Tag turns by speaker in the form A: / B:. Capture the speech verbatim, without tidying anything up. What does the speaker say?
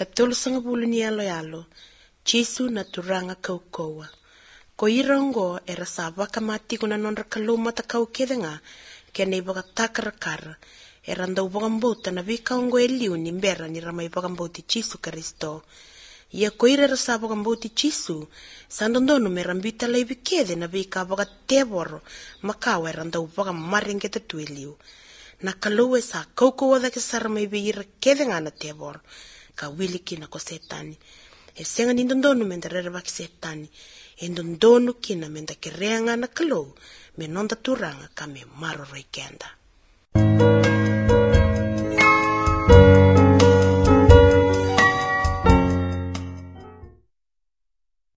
A: Katulu sanga bulu ni alo yalo, Jisu na turanga kaukoa. Ko irongo era sa wakamati kuna nonra kaluma ta kau kedenga, kena ibaga takarakara, era ndau bagambota na vikaongo eliu ni mbera ni ramai bagamboti Jisu Kristo. Ia koira era sa bagamboti Jisu, sandondono merambita laibi kede na vika baga teboro, makawa era ndau bagamaringeta tueliu. Na kaluwe sa kaukoa da kesara mai beira kedenga na teboro, ka wiliki na ko setani. E senga ni ndondono mendarere baki setani, e ndondono kina menda kereanga na kalou, me nonda turanga ka me maroro ikenda.